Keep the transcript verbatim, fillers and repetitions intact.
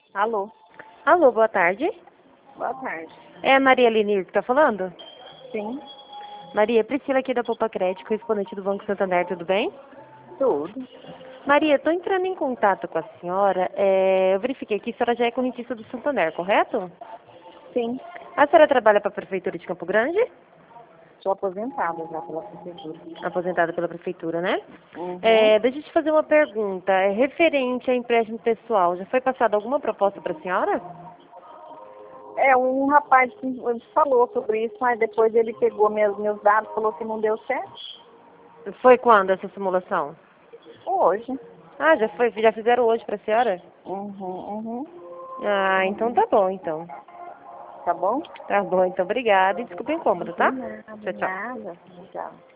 Alô, Alô, boa tarde. boa tarde. É a Maria Lenir que tá falando? Sim, Maria, Priscila aqui da Poupa Crédito, correspondente do Banco Santander, tudo bem? tudo. Maria, estou entrando em contato com a senhora. É, eu verifiquei que a senhora já é correntista do Santander, correto? Sim, A senhora trabalha para a Prefeitura de Campo Grande? sou aposentada já pela prefeitura. Aposentada pela Prefeitura, né? Uhum. É, deixa eu te fazer uma pergunta. É referente a empréstimo pessoal, já foi passada alguma proposta para a senhora? É, um rapaz que ele falou sobre isso, mas depois ele pegou meus, meus dados, falou que não deu certo. Foi quando essa simulação? Hoje. Ah, já foi, já fizeram hoje para a senhora? Uhum, uhum. Ah, então tá bom, então. Tá bom? Tá bom, então obrigada e desculpa o incômodo, De tá? nada, Tchau, tchau. nada. Tchau.